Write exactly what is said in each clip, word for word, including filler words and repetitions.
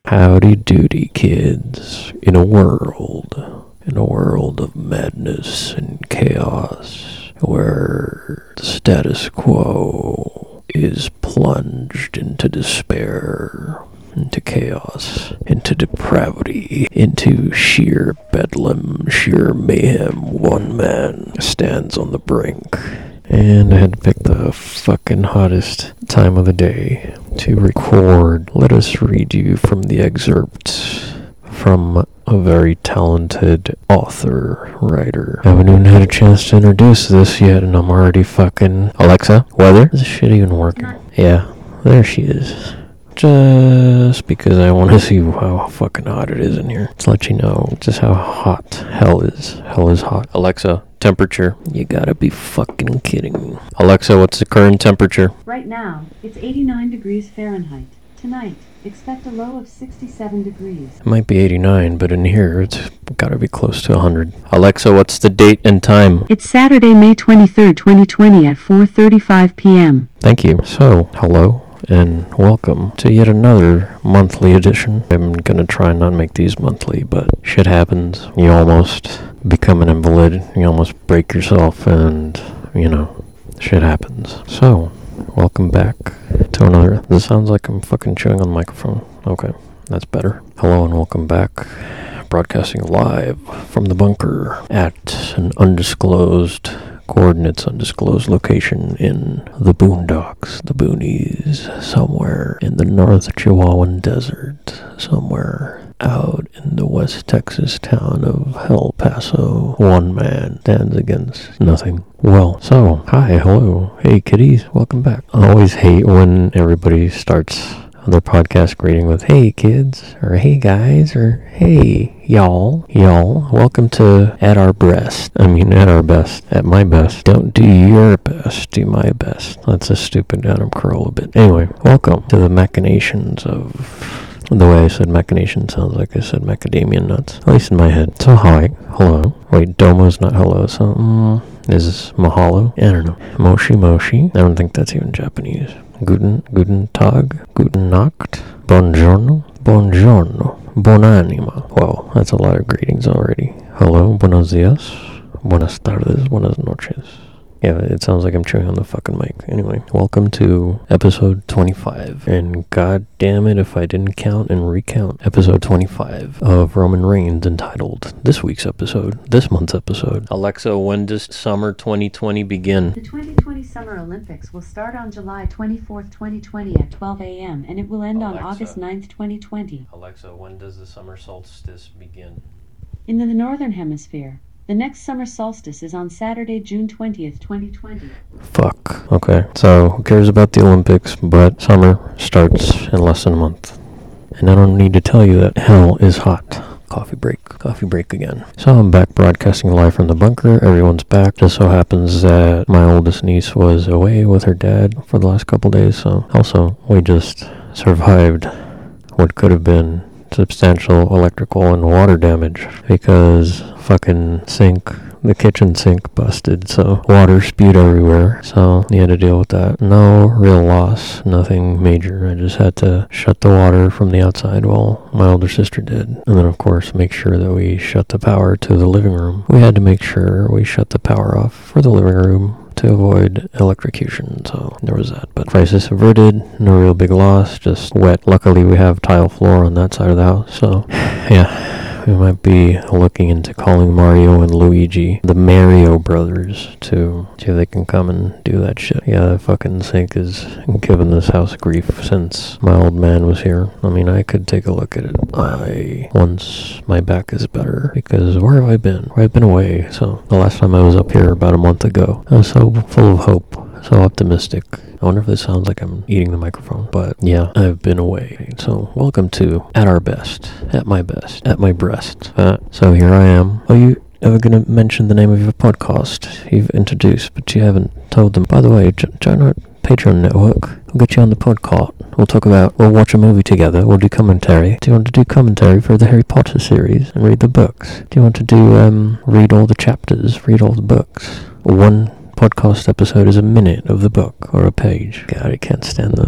Howdy doody, kids. In a world, in a world of madness and chaos, where the status quo is plunged into despair, into chaos, into depravity, into sheer bedlam, sheer mayhem, one man stands on the brink. And I had to pick the fucking hottest time of the day to record. Let us read you from the excerpt from a very talented author, writer. I haven't even had a chance to introduce this yet, and I'm already fucking... Alexa, weather? Is this shit even working? Yeah, there she is. Just because I want to see how fucking hot it is in here. To let you know just how hot hell is. Hell is hot. Alexa, temperature. You gotta be fucking kidding me. Alexa, what's the current temperature? Right now, it's eighty-nine degrees Fahrenheit. Tonight, expect a low of sixty-seven degrees. It might be eighty-nine, but in here it's gotta be close to one hundred. Alexa, what's the date and time? It's Saturday, May twenty-third, twenty twenty at four thirty-five p.m. Thank you. So, hello and welcome to yet another monthly edition. I'm gonna try and not make these monthly, but shit happens. You almost become an invalid, you almost break yourself, and, you know, shit happens. So, welcome back to another... This sounds like I'm fucking chewing on the microphone. Okay, that's better. Hello and welcome back. Broadcasting live from the bunker at an undisclosed... coordinates, undisclosed location in the boondocks, the boonies, somewhere in the North Chihuahuan Desert, somewhere out in the West Texas town of El Paso. One man stands against nothing. Well, so, hi, hello, hey kiddies, welcome back. I always hate when everybody starts their podcast greeting with, hey kids, or hey guys, or hey y'all, y'all, welcome to At Our Breast. I mean, at our best, at my best. Don't do your best, do my best. That's a stupid Adam Carolla bit. Anyway, welcome to the machinations of... The way I said machination sounds like I said macadamia nuts, at least in my head. So hi, hello. Wait, domo's not hello, so mm, is this mahalo? I don't know. Moshi moshi. I don't think that's even Japanese. Guten, guten Tag, guten Nacht, buongiorno, buongiorno, buonanima. Well, that's a lot of greetings already. Hello, buenos dias, buenas tardes, buenas noches. Yeah, it sounds like I'm chewing on the fucking mic. Anyway, welcome to episode twenty-five. And god damn it if I didn't count and recount episode twenty-five of Roman Reigns, entitled this week's episode, this month's episode. Alexa, when does summer twenty twenty begin? The twenty twenty Summer Olympics will start on July twenty-fourth, twenty twenty at twelve a.m. and it will end Alexa, on August ninth, twenty twenty. Alexa, when does the summer solstice begin? In the Northern Hemisphere, the next summer solstice is on Saturday, June twentieth, twenty twenty. Fuck. Okay. So, who cares about the Olympics, but summer starts in less than a month. And I don't need to tell you that hell is hot. Coffee break. Coffee break again. So I'm back broadcasting live from the bunker. Everyone's back. Just so happens that my oldest niece was away with her dad for the last couple days. So, also, we just survived what could have been substantial electrical and water damage because fucking sink, the kitchen sink busted, so water spewed everywhere, so you had to deal with that. No real loss, nothing major. I just had to shut the water from the outside while my older sister did, and then of course make sure that we shut the power to the living room. We had to make sure we shut the power off for the living room to avoid electrocution, so there was that. But crisis averted, no real big loss, just wet. Luckily we have tile floor on that side of the house, so yeah. We might be looking into calling Mario and Luigi, the Mario brothers, to see if they can come and do that shit. Yeah, the fucking sink is giving this house grief since my old man was here. I mean, I could take a look at it. I, once my back is better, because where have I been? I've been away, so the last time I was up here about a month ago, I was so full of hope, so optimistic. I wonder if this sounds like I'm eating the microphone, but yeah, I've been away. So, welcome to At Our Best, At My Best, At My Breast. Uh, so here I am. Are you ever going to mention the name of your podcast? You've introduced, but you haven't told them. By the way, j- join our Patreon network. We'll get you on the podcast. We'll talk about, we'll watch a movie together. We'll do commentary. Do you want to do commentary for the Harry Potter series and read the books? Do you want to do, um, read all the chapters, read all the books? One podcast episode is a minute of the book or a page. God, I can't stand those.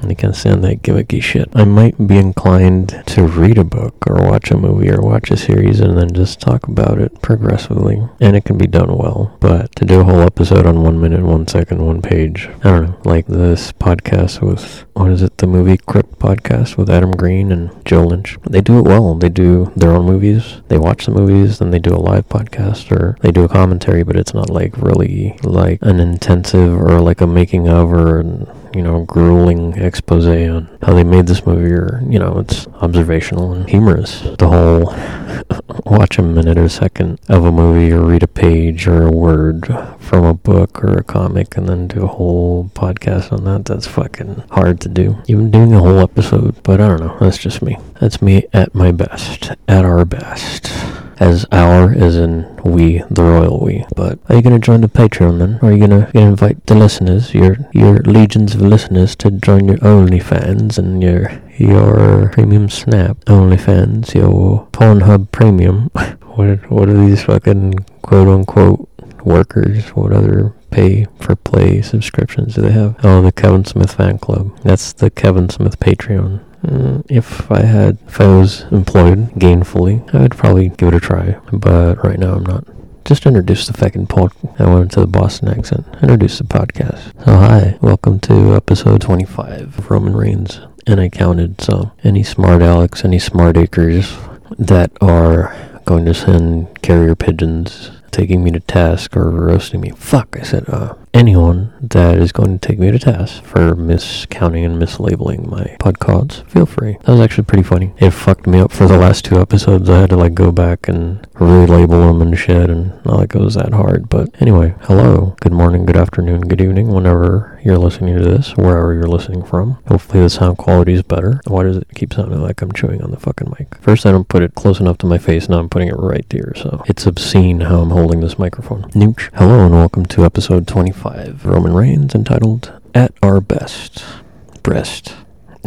And I can't stand that gimmicky shit. I might be inclined to read a book or watch a movie or watch a series and then just talk about it progressively. And it can be done well. But to do a whole episode on one minute, one second, one page, I don't know. Like this podcast with, what is it, the Movie Crypt podcast with Adam Green and Joe Lynch. They do it well. They do their own movies. They watch the movies, then they do a live podcast, or they do a commentary, but it's not like really like an intensive or like a making of or, you know, grueling expose on how they made this movie, or, you know, it's observational and humorous. The whole watch a minute or a second of a movie or read a page or a word from a book or a comic and then do a whole podcast on that, that's fucking hard to do. Even doing a whole episode, but I don't know, that's just me. That's me at my best, at our best. As our, as in we, the royal we. But are you going to join the Patreon then? Or are you going to invite the listeners, your your legions of listeners, to join your OnlyFans and your your Premium Snap OnlyFans, your Pornhub Premium? what, what are these fucking quote-unquote workers? What other pay-for-play subscriptions do they have? Oh, the Kevin Smith Fan Club. That's the Kevin Smith Patreon. Mm, if I had, if I was employed gainfully, I'd probably give it a try, but right now I'm not. Just introduce the fucking pod. I went into the Boston accent. Introduce the podcast. So hi, welcome to episode twenty-five of Roman Reigns. And I counted, so any smart Alex, any smart acres that are going to send carrier pigeons taking me to task or roasting me. Fuck, I said, uh, anyone that is going to take me to task for miscounting and mislabeling my podcasts, feel free. That was actually pretty funny. It fucked me up for the last two episodes. I had to, like, go back and relabel them and shit, and not like it was that hard. But anyway, hello, good morning, good afternoon, good evening, whenever you're listening to this, wherever you're listening from. Hopefully the sound quality is better. Why does it keep sounding like I'm chewing on the fucking mic? First I don't put it close enough to my face, now I'm putting it right there, so it's obscene how I'm holding this microphone. Nooch. Hello and welcome to episode twenty-five, Roman Reigns, entitled At Our Best. Breast.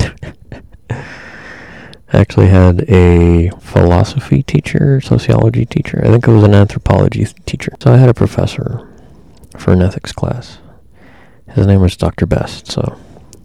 I actually had a philosophy teacher, sociology teacher. I think it was an anthropology teacher. So I had a professor for an ethics class. His name was Doctor Best, so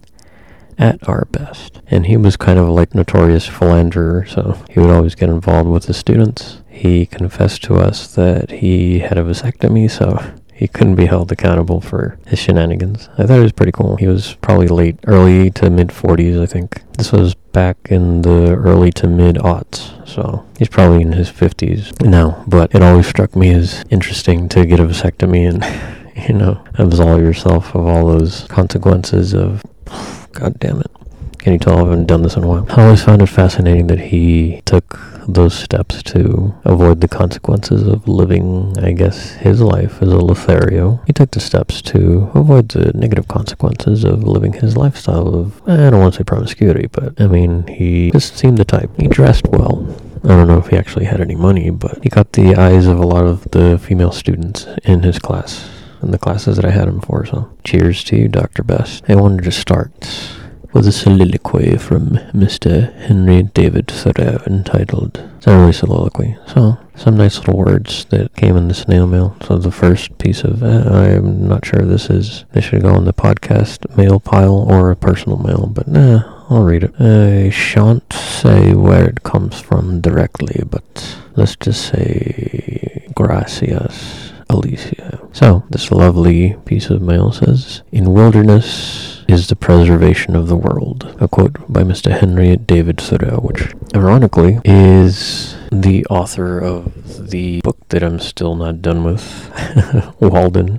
at our best. And he was kind of like notorious philanderer, so he would always get involved with the students. He confessed to us that he had a vasectomy, so he couldn't be held accountable for his shenanigans. I thought it was pretty cool. He was probably late, early to mid-forties, I think. This was back in the early to mid-aughts, so he's probably in his fifties now. But it always struck me as interesting to get a vasectomy and, you know, absolve yourself of all those consequences of, God damn it. Can you tell I haven't done this in a while? I always found it fascinating that he took those steps to avoid the consequences of living, I guess, his life as a Lothario. He took the steps to avoid the negative consequences of living his lifestyle of, I don't want to say promiscuity, but, I mean, he just seemed the type. He dressed well. I don't know if he actually had any money, but he got the eyes of a lot of the female students in his class, in the classes that I had him for, so cheers to you, Doctor Best. I wanted to start with a soliloquy from Mister Henry David Thoreau entitled, it's not really soliloquy, so some nice little words that came in the snail mail. So the first piece of, uh, I'm not sure if this is, this should go on the podcast mail pile or a personal mail, but nah, I'll read it. I shan't say where it comes from directly, but let's just say gracias, Alicia. So, this lovely piece of mail says, in wilderness is the preservation of the world. A quote by Mister Henry David Thoreau, which, ironically, is the author of the book that I'm still not done with, Walden.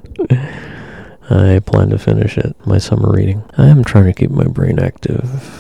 I plan to finish it, my summer reading. I am trying to keep my brain active.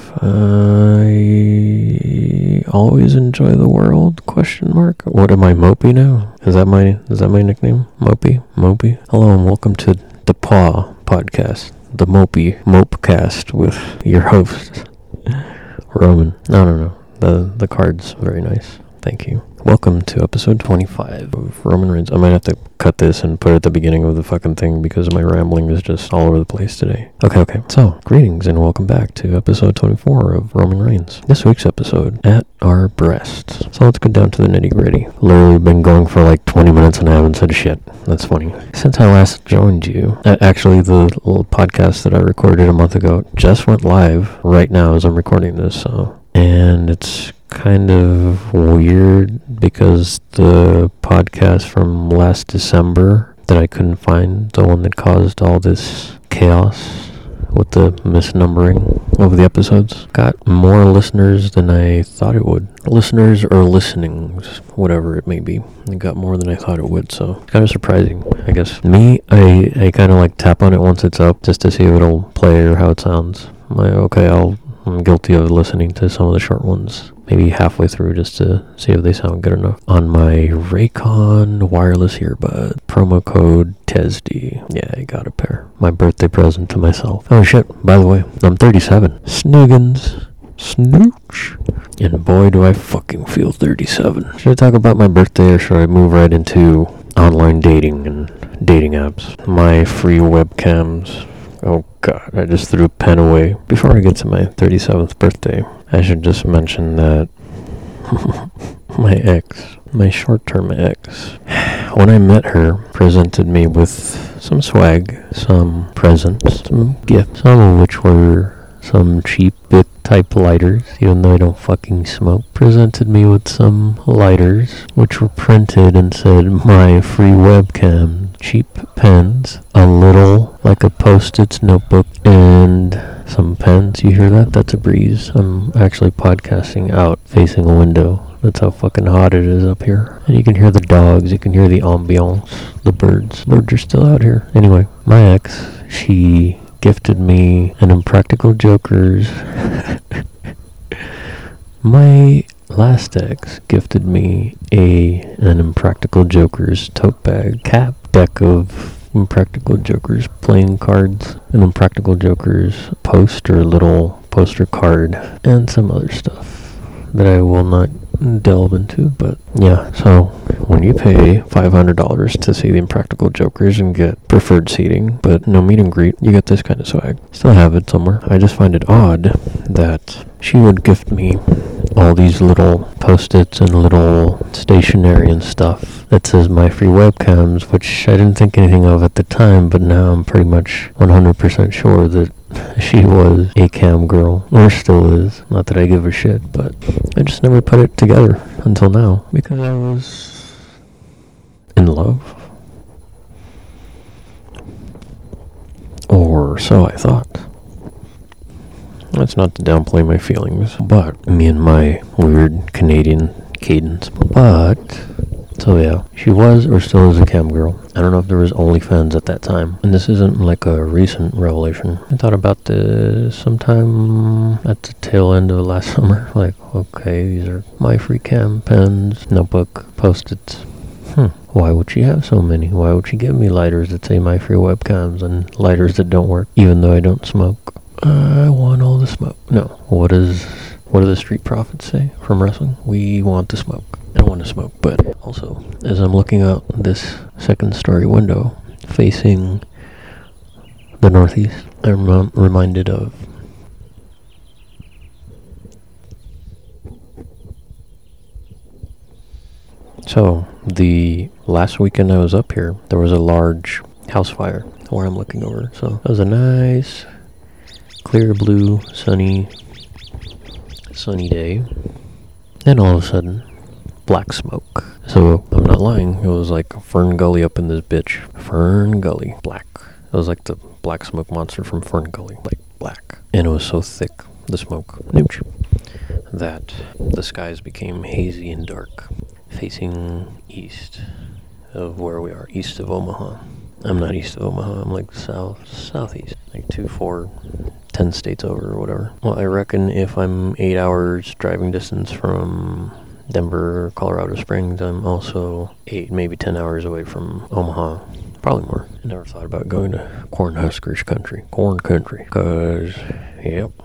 I always enjoy the world, question mark. What am I, Mopey now? Is that my is that my nickname? Mopey? Mopey? Hello and welcome to the Paw Podcast, the Mopey Mopecast with your host, Roman. No, no, no. The, the card's very nice. Thank you. Welcome to episode twenty-five of Roman Reigns. I might have to cut this and put it at the beginning of the fucking thing because my rambling is just all over the place today. Okay, okay. So, greetings and welcome back to episode twenty-four of Roman Reigns. This week's episode, At Our Breasts. So let's get down to the nitty gritty. Literally been going for like twenty minutes and I haven't said shit. That's funny. Since I last joined you, uh, actually the little podcast that I recorded a month ago just went live right now as I'm recording this, so. And it's kind of weird because the podcast from last December that I couldn't find, the one that caused all this chaos with the misnumbering of the episodes, got more listeners than I thought it would. Listeners or listenings, whatever it may be. It got more than I thought it would, so it's kind of surprising, I guess. Me, I, I kind of like tap on it once it's up just to see if it'll play or how it sounds. I'm like, okay, I'll, I'm guilty of listening to some of the short ones. Maybe halfway through just to see if they sound good enough. On my Raycon wireless earbud, promo code T E S D. Yeah, I got a pair. My birthday present to myself. Oh shit, by the way, I'm thirty-seven. Snuggins. Snooch. And boy, do I fucking feel thirty-seven. Should I talk about my birthday or should I move right into online dating and dating apps? My free webcams. Oh god, I just threw a pen away. Before I get to my thirty-seventh birthday, I should just mention that my ex, my short-term ex, when I met her, presented me with some swag, some presents, some gifts, some of which were some cheap bit type lighters, even though I don't fucking smoke. Presented me with some lighters, which were printed and said, my free webcam, cheap pens, a little, like a Post-its notebook, and some pens. You hear that? That's a breeze. I'm actually podcasting out, facing a window. That's how fucking hot it is up here. And you can hear the dogs, you can hear the ambiance, the birds. Birds are still out here. Anyway, my ex, she gifted me an Impractical Jokers. My last ex gifted me a an Impractical Jokers tote bag, cap, deck of Impractical Jokers playing cards, an Impractical Jokers poster, little poster card, and some other stuff that I will not delve into, but yeah, so when you pay five hundred dollars to see the Impractical Jokers and get preferred seating, but no meet and greet, you get this kind of swag. Still have it somewhere. I just find it odd that she would gift me all these little Post-its and little stationery and stuff that says my free webcams, which I didn't think anything of at the time, but now I'm pretty much one hundred percent sure that she was a cam girl, or still is. Not that I give a shit, but I just never put it together until now, because I was in love. Or so I thought. That's not to downplay my feelings, but me and my weird Canadian cadence. But, so yeah, she was or still is a cam girl. I don't know if there was OnlyFans at that time. And this isn't like a recent revelation. I thought about this sometime at the tail end of last summer. Like, okay, these are my free cam pens, notebook, Post-its. Hmm. Why would she have so many? Why would she give me lighters that say my free webcams and lighters that don't work, even though I don't smoke? I want all the smoke. No. What is, what do the Street Profits say from wrestling? We want the smoke. I want to smoke, but also, as I'm looking out this second story window facing the northeast, I'm rem- reminded of so the last weekend I was up here, there was a large house fire where I'm looking over. So it was a nice clear blue sunny sunny day, and all of a sudden black smoke. So I'm not lying, it was like Fern Gully up in this bitch. Fern Gully, black. It was like the black smoke monster from Fern Gully, like black. And it was so thick, the smoke, nooch, that the skies became hazy and dark, facing east of where we are, east of Omaha. I'm not east of Omaha, I'm like south, southeast, like two, four, ten states over or whatever. Well, I reckon if I'm eight hours driving distance from Denver, Colorado Springs, I'm also eight, maybe ten hours away from Omaha. Probably more. I never thought about going to Cornhuskers country. Corn country. Cause, yep,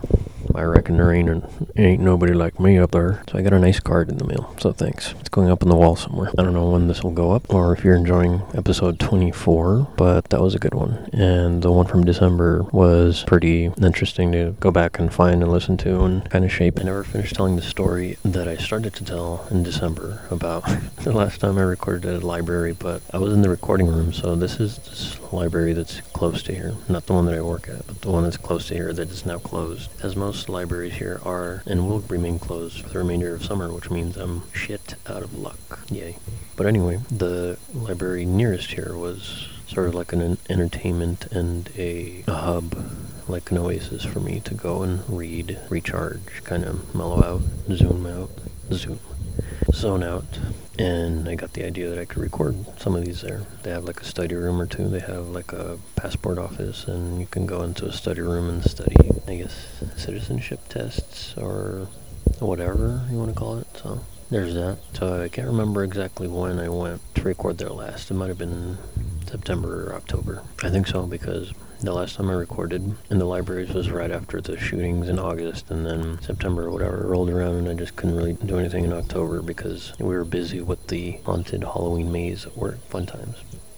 I reckon there ain't a, ain't nobody like me up there. So I got a nice card in the mail, so thanks. It's going up on the wall somewhere. I don't know when this will go up, or if you're enjoying episode twenty-four, but that was a good one. And the one from December was pretty interesting to go back and find and listen to and kind of shape. I never finished telling the story that I started to tell in December about the last time I recorded at a library, but I was in the recording room, so this is this library that's close to here. Not the one that I work at, but the one that's close to here that is now closed. As most libraries here are and will remain closed for the remainder of summer, which means I'm shit out of luck. Yay. But anyway, the library nearest here was sort of like an entertainment and a, a hub, like an oasis for me to go and read, recharge, kind of mellow out, zoom out, zoom, zone out. And I got the idea that I could record some of these there. They have like a study room or two. They have like a passport office, and you can go into a study room and study, I guess, citizenship tests or whatever you want to call it. So there's that. So I can't remember exactly when I went to record there last. It might have been September or October. I think so, because the last time I recorded in the libraries was right after the shootings in August, and then September or whatever rolled around, and I just couldn't really do anything in October because we were busy with the haunted Halloween maze at work. Fun times.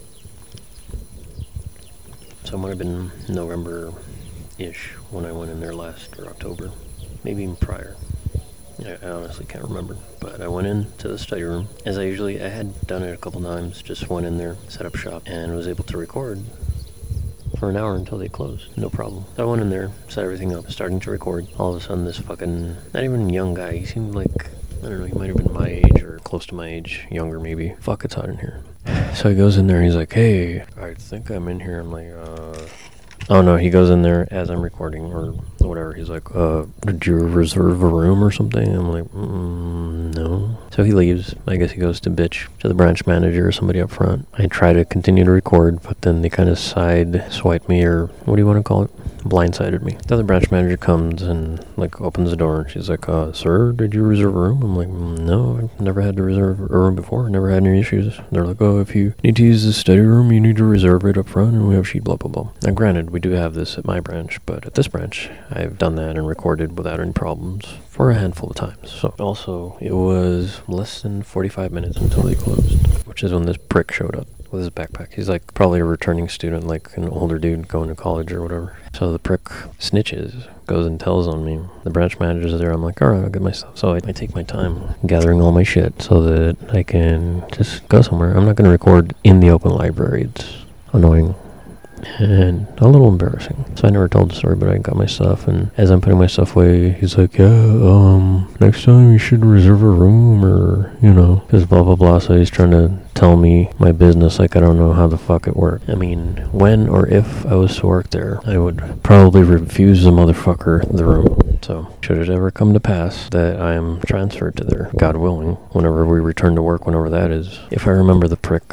So it might have been November-ish when I went in there last, or October, maybe even prior. I, I honestly can't remember, but I went into the study room, as I usually, I had done it a couple times, just went in there, set up shop, and was able to record for an hour until they closed. No problem. So I went in there, set everything up, starting to record. All of a sudden, this fucking, not even young guy, he seemed like, I don't know, he might have been my age or close to my age, younger maybe. Fuck, it's hot in here. So he goes in there, and he's like, hey, I think I'm in here. I'm like, uh... Oh no, he goes in there as I'm recording or whatever. He's like, uh, did you reserve a room or something? I'm like, mm, no. So he leaves. I guess he goes to bitch to the branch manager or somebody up front. I try to continue to record, but then they kind of side swipe me, or what do you want to call it? Blindsided me. The other branch manager comes and like opens the door, and she's like, uh, sir, did you reserve a room? I'm like, mm, no, I've never had to reserve a room before. Never had any issues. They're like, oh, if you need to use the study room, you need to reserve it up front, and we have sheet blah, blah, blah. Now granted, we do have this at my branch, but at this branch, I've done that and recorded without any problems for a handful of times. So also, it was less than forty-five minutes until they closed, which is when this prick showed up with his backpack. He's like probably a returning student, like an older dude going to college or whatever. So the prick snitches, goes and tells on me. The branch manager's there. I'm like, all right, I'll get my stuff. So I, I take my time gathering all my shit so that I can just go somewhere. I'm not going to record in the open library. It's annoying and a little embarrassing. So I never told the story, but I got my stuff, and as I'm putting my stuff away, he's like, yeah, um, next time you should reserve a room, or, you know, because blah, blah, blah. So he's trying to tell me my business like I don't know how the fuck it worked. I mean, when or if I was to work there, I would probably refuse the motherfucker the room. So, should it ever come to pass that I am transferred to there, God willing, whenever we return to work, whenever that is, if I remember the prick,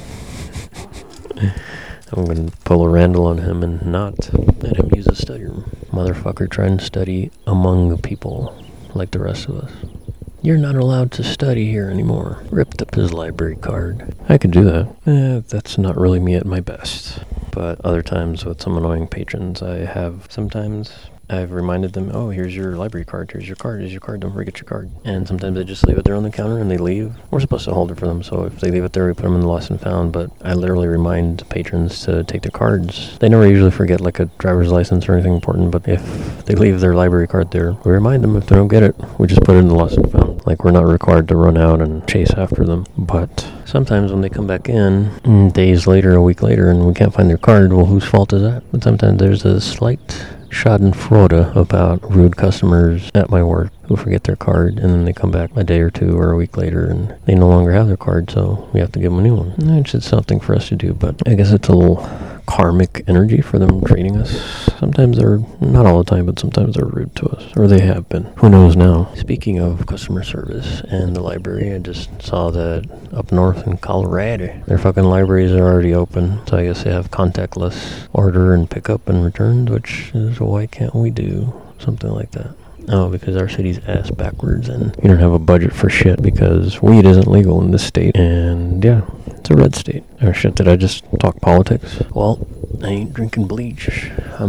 I'm going to pull a Randall on him and not let him use a study room. Motherfucker trying to study among the people like the rest of us. You're not allowed to study here anymore. Ripped up his library card. I could do that. Eh, that's not really me at my best. But other times with some annoying patrons, I have sometimes... I've reminded them, oh, here's your library card, here's your card, here's your card, don't forget your card. And sometimes they just leave it there on the counter and they leave. We're supposed to hold it for them, so if they leave it there, we put them in the lost and found, but I literally remind patrons to take their cards. They never usually forget, like, a driver's license or anything important, but if they leave their library card there, we remind them. If they don't get it, we just put it in the lost and found. Like, we're not required to run out and chase after them. But sometimes when they come back in, days later, a week later, and we can't find their card, well, whose fault is that? But sometimes there's a slight schadenfreude about rude customers at my work who forget their card, and then they come back a day or two or a week later and they no longer have their card, so we have to give them a new one. It's just something for us to do, but I guess it's a little karmic energy for them treating us. Sometimes they're, not all the time, but sometimes they're rude to us, or they have been. Who knows now? Speaking of customer service and the library, I just saw that up north in Colorado, their fucking libraries are already open, so I guess they have contactless order and pickup and returns, which is why can't we do something like that? Oh, because our city's ass backwards and you don't have a budget for shit because weed isn't legal in this state. And yeah, it's a red state. Oh shit, did I just talk politics? Well, I ain't drinking bleach. I'm not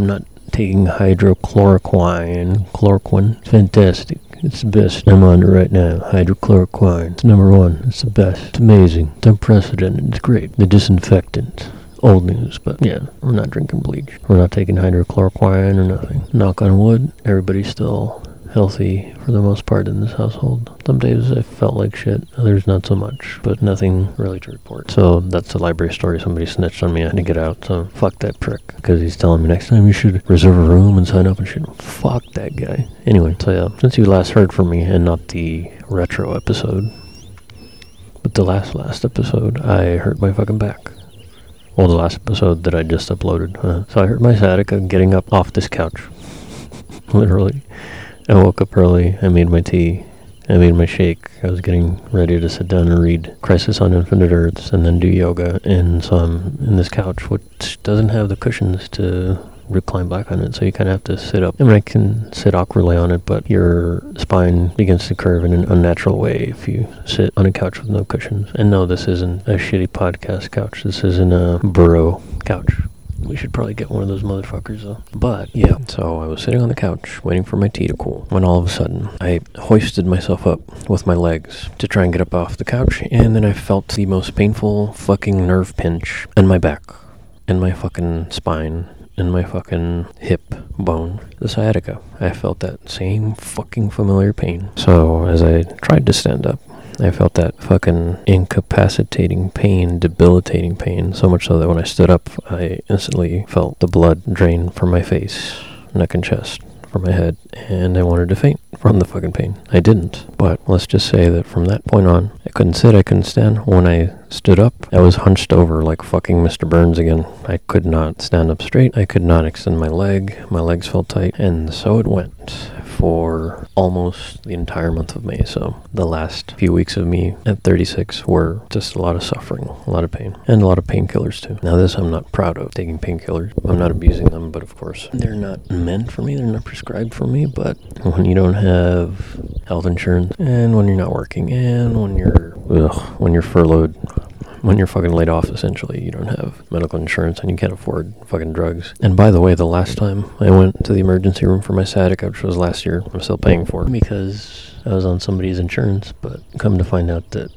taking hydrochloroquine. Chloroquine. Fantastic. It's the best. I'm on it right now. Hydrochloroquine. It's number one. It's the best. It's amazing. It's unprecedented. It's great. The disinfectant. Old news, but yeah, we're not drinking bleach. We're not taking hydrochloroquine or nothing. Knock on wood, everybody's still healthy for the most part in this household. Some days I felt like shit, others not so much, but nothing really to report. So that's the library story. Somebody snitched on me. I had to get out, so fuck that prick. Because he's telling me next time you should reserve a room and sign up and shit. Fuck that guy. Anyway, so yeah, since you last heard from me and not the retro episode, but the last last episode, I hurt my fucking back. Well, the last episode that I just uploaded. Uh, so I hurt my sciatica getting up off this couch. Literally. I woke up early. I made my tea. I made my shake. I was getting ready to sit down and read Crisis on Infinite Earths and then do yoga. And so I'm in this couch, which doesn't have the cushions to recline back on it. So you kind of have to sit up. I mean, I can sit awkwardly on it, but your spine begins to curve in an unnatural way if you sit on a couch with no cushions. And no, this isn't a shitty podcast couch. This isn't a burrow couch. We should probably get one of those motherfuckers, though. But, yeah, so I was sitting on the couch, waiting for my tea to cool, when all of a sudden, I hoisted myself up with my legs to try and get up off the couch, and then I felt the most painful fucking nerve pinch in my back, in my fucking spine, in my fucking hip bone, the sciatica. I felt that same fucking familiar pain. So, as I tried to stand up, I felt that fucking incapacitating pain, debilitating pain, so much so that when I stood up, I instantly felt the blood drain from my face, neck and chest, from my head, and I wanted to faint from the fucking pain. I didn't, but let's just say that from that point on, I couldn't sit, I couldn't stand. When I stood up, I was hunched over like fucking Mister Burns again. I could not stand up straight, I could not extend my leg, my legs felt tight, and so it went for almost the entire month of May. So the last few weeks of me at thirty-six were just a lot of suffering, a lot of pain, and a lot of painkillers too. Now this I'm not proud of, taking painkillers. I'm not abusing them, but of course they're not meant for me, they're not prescribed for me. But when you don't have health insurance, and when you're not working, and when you're ugh, when you're furloughed, when you're fucking laid off, essentially, you don't have medical insurance and you can't afford fucking drugs. And by the way, the last time I went to the emergency room for my sciatica, which was last year, I'm still paying for it because I was on somebody's insurance, but come to find out that,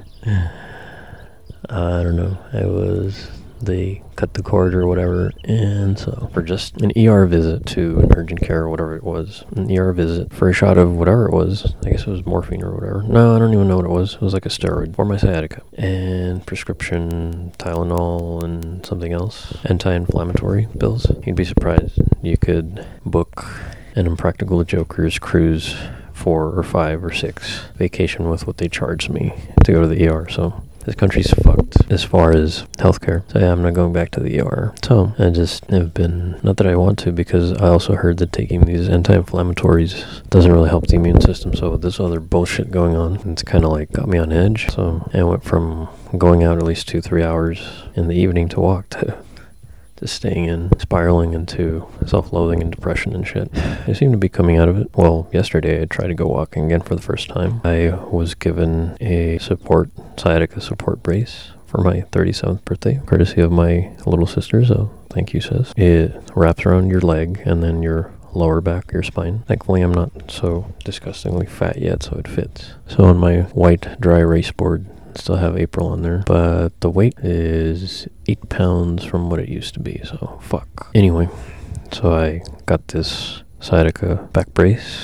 I don't know, I was, they cut the cord or whatever, and so for just an E R visit to an urgent care or whatever it was, an E R visit for a shot of whatever it was, I guess it was morphine or whatever. No, I don't even know what it was. It was like a steroid for my sciatica, and prescription Tylenol and something else, anti-inflammatory pills. You'd be surprised. You could book an Impractical Jokers cruise four or five or six vacation with what they charged me to go to the E R, so this country's fucked as far as healthcare. So yeah, I'm not going back to the E R. So I just have been, not that I want to, because I also heard that taking these anti-inflammatories doesn't really help the immune system. So with this other bullshit going on, it's kind of like got me on edge. So I went from going out at least two, three hours in the evening to walk to to staying in, spiraling into self-loathing and depression and shit. I seem to be coming out of it. Well, yesterday I tried to go walking again for the first time. I was given a support, sciatica support brace for my thirty-seventh birthday, courtesy of my little sister, so thank you, sis. It wraps around your leg and then your lower back, your spine. Thankfully, I'm not so disgustingly fat yet, so it fits. So on my white, dry race board, still have April on there, but the weight is eight pounds from what it used to be, so fuck. Anyway, so I got this sciatica back brace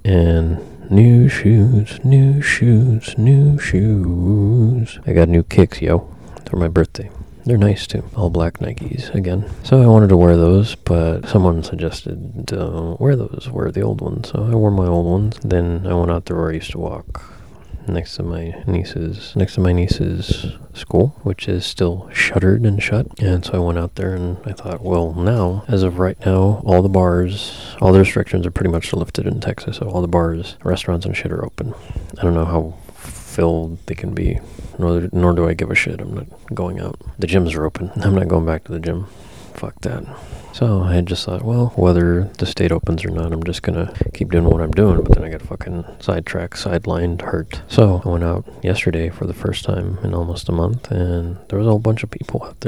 and new shoes, new shoes, new shoes. I got new kicks, yo, for my birthday. They're nice too, all black Nikes again. So I wanted to wear those, but someone suggested don't wear those, wear the old ones. So I wore my old ones. Then I went out there where I used to walk, next to my niece's next to my niece's school, which is still shuttered and shut. And so I went out there and I thought, well, now, as of right now, all the bars, all the restrictions are pretty much lifted in Texas. So all the bars, restaurants and shit are open. I don't know how filled they can be, nor, nor do I give a shit. I'm not going out. The gyms are open. I'm not going back to the gym. Fuck that. So I just thought, well, whether the state opens or not, I'm just gonna keep doing what I'm doing. But then I got fucking sidetracked, sidelined, hurt. So I went out yesterday for the first time in almost a month, and there was a whole bunch of people out there.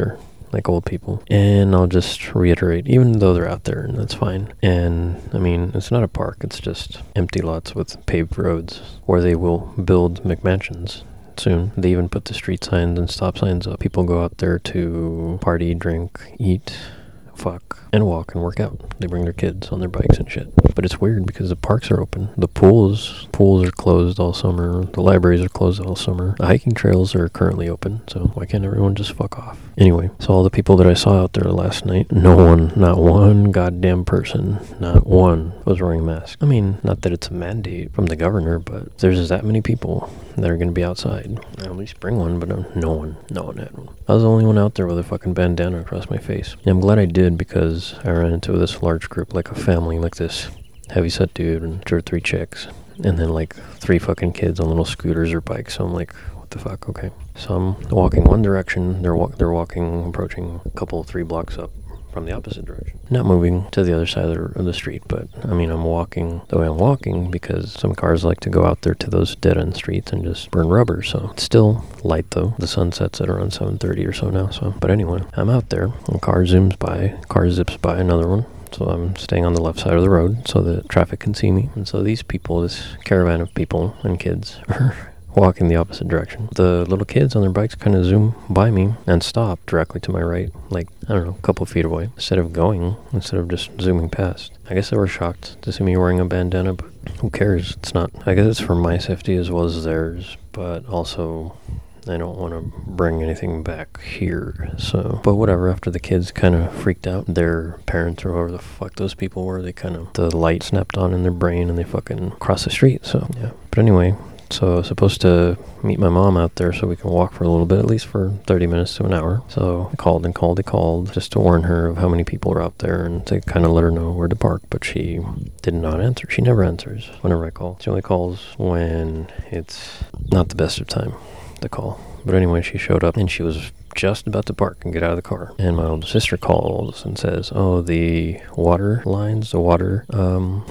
like old people. And I'll just reiterate, even though they're out there, and that's fine. And, I mean, it's not a park, it's just empty lots with paved roads where they will build McMansions soon. They even put the street signs and stop signs up. People go out there to party, drink, eat, fuck, and walk and work out. They bring their kids on their bikes and shit. But it's weird because the parks are open. The pools, pools are closed all summer. The libraries are closed all summer. The hiking trails are currently open, so why can't everyone just fuck off? Anyway, so all the people that I saw out there last night, no one, not one goddamn person, not one was wearing a mask. I mean, not that it's a mandate from the governor, but there's that many people that are going to be outside. At least bring one, but no, no one, no one had one. I was the only one out there with a fucking bandana across my face. And I'm glad I did because I ran into this large group, like a family, like this heavyset dude and two or three chicks, and then like three fucking kids on little scooters or bikes. So I'm like, what the fuck? Okay. So I'm walking one direction. They're wa- they're walking, approaching a couple, three blocks up from the opposite direction. Not moving to the other side of the, of the street, but I mean, I'm walking the way I'm walking because some cars like to go out there to those dead-end streets and just burn rubber. So it's still light though. The sun sets at around seven thirty or so now. So, but anyway, I'm out there. A car zooms by. Car zips by another one. So I'm staying on the left side of the road so that traffic can see me. And so these people, this caravan of people and kids, are walking the opposite direction. The little kids on their bikes kind of zoom by me and stop directly to my right, like, I don't know, a couple feet away, instead of going, instead of just zooming past. I guess they were shocked to see me wearing a bandana, but who cares? It's not, I guess it's for my safety as well as theirs, but also I don't want to bring anything back here, so, but whatever. After the kids kind of freaked out, their parents or whoever the fuck those people were, they kind of, the light snapped on in their brain and they fucking crossed the street, so, yeah. But anyway, so I was supposed to meet my mom out there so we can walk for a little bit, at least for thirty minutes to an hour. So I called and called and called just to warn her of how many people were out there and to kind of let her know where to park, but she did not answer. She never answers whenever I call. She only calls when it's not the best of time to call. But anyway, she showed up and she was just about to park and get out of the car. And my older sister calls and says, oh, the water lines, the water, um...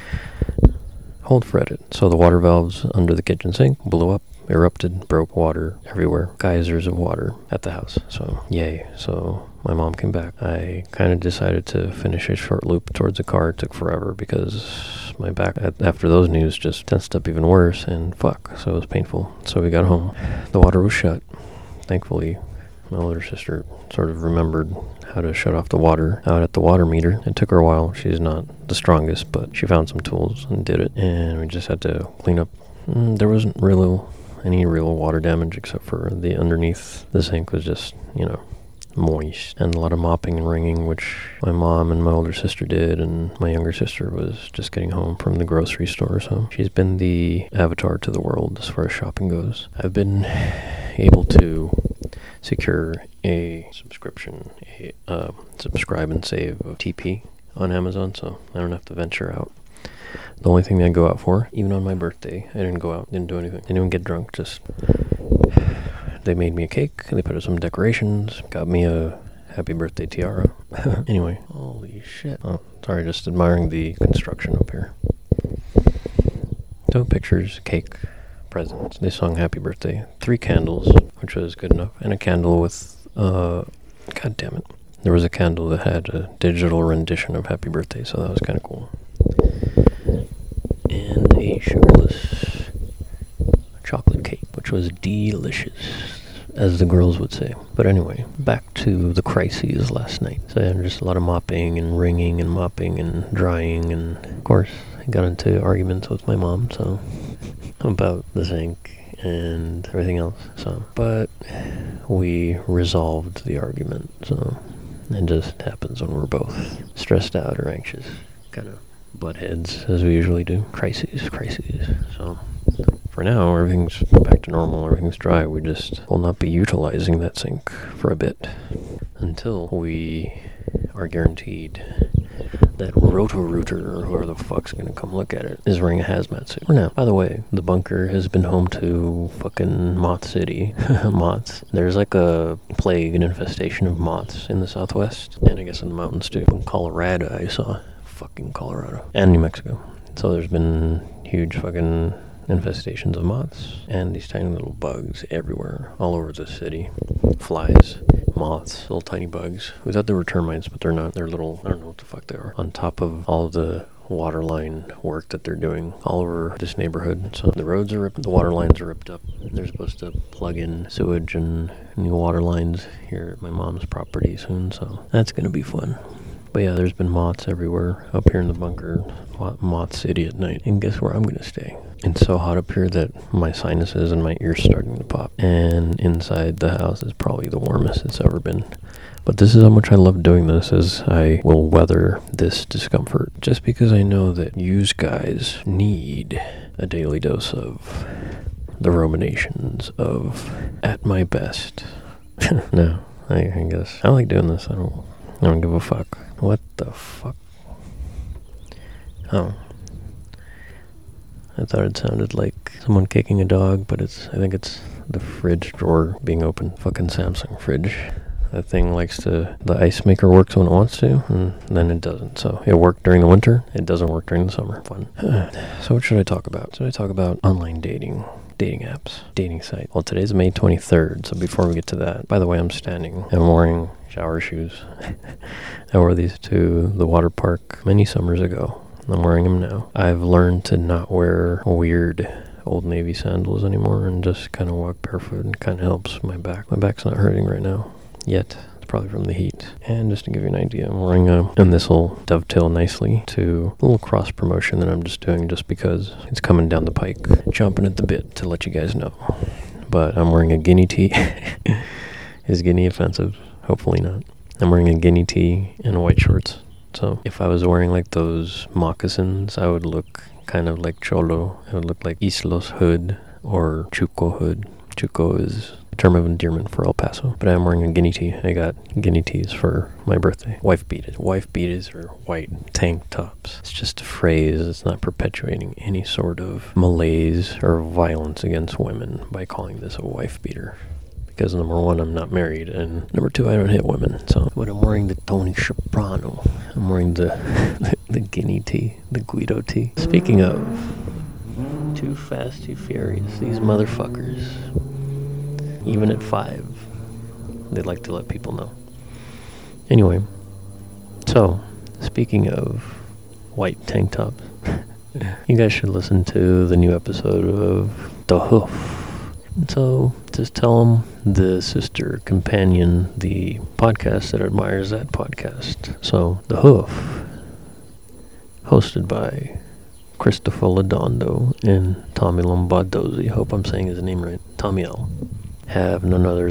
hold for edit. So the water valves under the kitchen sink blew up, erupted, broke water everywhere. Geysers of water at the house. So, yay. So my mom came back. I kind of decided to finish a short loop towards the car. It took forever because my back, after those news, just tensed up even worse, and fuck, so it was painful. So we got home. The water was shut. Thankfully, my older sister sort of remembered how to shut off the water out at the water meter. It took her a while. She's not the strongest, but she found some tools and did it. And we just had to clean up. Mm, there wasn't really any real water damage except for the underneath the sink was just, you know, moist. And a lot of mopping and wringing, which my mom and my older sister did. And my younger sister was just getting home from the grocery store. So she's been the avatar to the world as far as shopping goes. I've been able to secure a subscription, a uh, subscribe and save of T P on Amazon, so I don't have to venture out. The only thing I go out for, even on my birthday, I didn't go out, didn't do anything, didn't even get drunk, just they made me a cake, they put up some decorations, got me a happy birthday tiara. Anyway, holy shit. Oh, sorry, just admiring the construction up here. So pictures, cake, presents. They sung happy birthday. Three candles, which was good enough, and a candle with, uh, god damn it. There was a candle that had a digital rendition of happy birthday, so that was kind of cool. And a sugarless chocolate cake, which was delicious, as the girls would say. But anyway, back to the crises last night. So yeah, just a lot of mopping and wringing and mopping and drying, and of course, I got into arguments with my mom, so, about the sink and everything else, so, but we resolved the argument, so it just happens when we're both stressed out or anxious, kind of butt heads, as we usually do. Crises, crises, so for now, everything's back to normal, everything's dry. We just will not be utilizing that sink for a bit until we are guaranteed that Roto-Rooter, or whoever the fuck's gonna come look at it, is wearing a hazmat suit. For now. By the way, the bunker has been home to fucking Moth City. Moths. There's like a plague, an infestation of moths in the southwest, and I guess in the mountains too. In Colorado, I saw. Fucking Colorado. And New Mexico. So there's been huge fucking infestations of moths and these tiny little bugs everywhere, all over the city. Flies. moths, little tiny bugs. We thought they were termites, but they're not. They're little, I don't know what the fuck they are. On top of all the water line work that they're doing all over this neighborhood. So the roads are ripped, the water lines are ripped up. They're supposed to plug in sewage and new water lines here at my mom's property soon, so that's gonna be fun. But yeah, there's been moths everywhere up here in the bunker. Moth City at night. And guess where I'm gonna stay? It's so hot up here that my sinuses and my ears starting to pop. And inside the house is probably the warmest it's ever been. But this is how much I love doing this, as I will weather this discomfort. Just because I know that you guys need a daily dose of the ruminations of at my best. No, I, I guess. I like doing this. I don't I don't give a fuck. What the fuck? Oh. I thought it sounded like someone kicking a dog, but it's, I think it's the fridge drawer being open. Fucking Samsung fridge. That thing likes to, the ice maker works when it wants to, and then it doesn't. So it worked during the winter, it doesn't work during the summer. Fun. So what should I talk about? Should I talk about online dating? Dating apps, dating site. Well, today's May twenty-third, so before we get to that, by the way, I'm standing. I'm wearing shower shoes. I wore these to the water park many summers ago. I'm wearing them now. I've learned to not wear weird Old Navy sandals anymore and just kind of walk barefoot, and kind of helps my back. My back's not hurting right now, yet. It's probably from the heat. And just to give you an idea, I'm wearing a, and this will dovetail nicely to a little cross promotion that I'm just doing just because it's coming down the pike. Jumping at the bit to let you guys know. But I'm wearing a guinea tee. Is guinea offensive? Hopefully not. I'm wearing a guinea tee and white shorts. So if I was wearing like those moccasins, I would look kind of like Cholo. It would look like Islos hood or Chuco hood. Chuco is a term of endearment for El Paso. But I'm wearing a guinea tee. I got guinea tees for my birthday. Wife beaters. Wife beaters are white tank tops. It's just a phrase. It's not perpetuating any sort of malaise or violence against women by calling this a wife beater. Because number one, I'm not married, and number two, I don't hit women. So, but I'm wearing the Tony Soprano. I'm wearing the the, the guinea tee, the Guido tee. Speaking of, too fast, too furious. These motherfuckers, even at five, they like to let people know. Anyway, so speaking of white tank tops, you guys should listen to the new episode of The Hoof. So, just tell them the sister companion, the podcast that admires that podcast. So, The Hoof, hosted by Christopher Ladondo and Tommy Lombardozzi, hope I'm saying his name right, Tommy L, have none other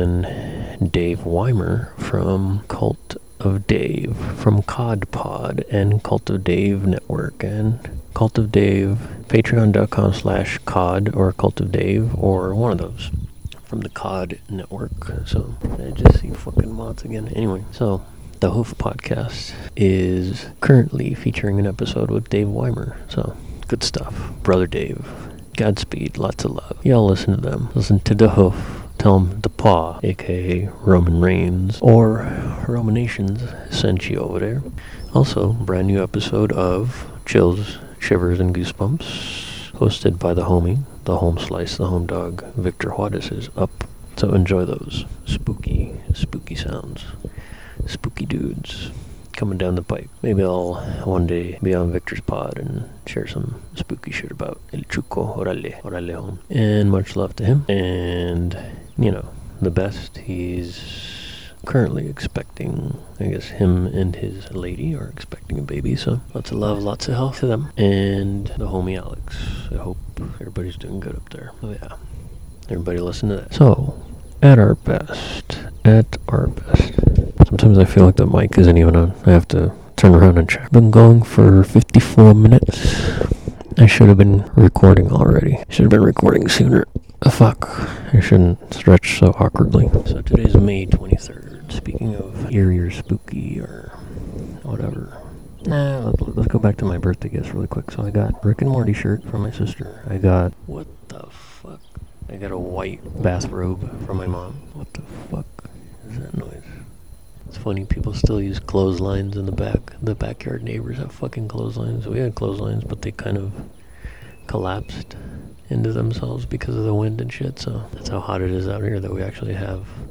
than Dave Weimer from Cult of Dave, from Cod Pod and Cult of Dave Network, and Cult of Dave, patreon.com slash cod or Cult of Dave, or one of those from the Cod Network. So I just see fucking mods again. Anyway, so the Hoof podcast is currently featuring an episode with Dave Weimer. So good stuff. Brother Dave. Godspeed. Lots of love. Y'all listen to them. Listen to the Hoof. Tell him the Paw, aka Roman Reigns, or Romanations, sent you over there. Also, brand new episode of Chills, Shivers, and Goosebumps, hosted by the homie, the home slice, the home dog, Victor Juarez is up. So enjoy those spooky, spooky sounds. Spooky dudes coming down the pipe. Maybe I'll one day be on Victor's pod and share some spooky shit about El Chuco, orale, orale home. And much love to him. And, you know, the best, he's currently expecting, I guess him and his lady are expecting a baby, so lots of love, lots of health to them. And the homie Alex, I hope everybody's doing good up there. Oh yeah, everybody listen to that. So, at our best, at our best, sometimes I feel like the mic isn't even on. I have to turn around and check. Been going for fifty-four minutes. I should have been recording already. Should have been recording sooner. Oh, fuck. I shouldn't stretch so awkwardly. So today's May twenty-third. Speaking of eerie or spooky or whatever. Nah, let's, let's go back to my birthday gifts really quick. So I got Rick and Morty shirt from my sister. I got, what the fuck? I got a white bathrobe from my mom. What the fuck is that noise? It's funny, people still use clotheslines in the back. The backyard neighbors have fucking clotheslines. We had clotheslines, but they kind of collapsed into themselves because of the wind and shit. So that's how hot it is out here that we actually have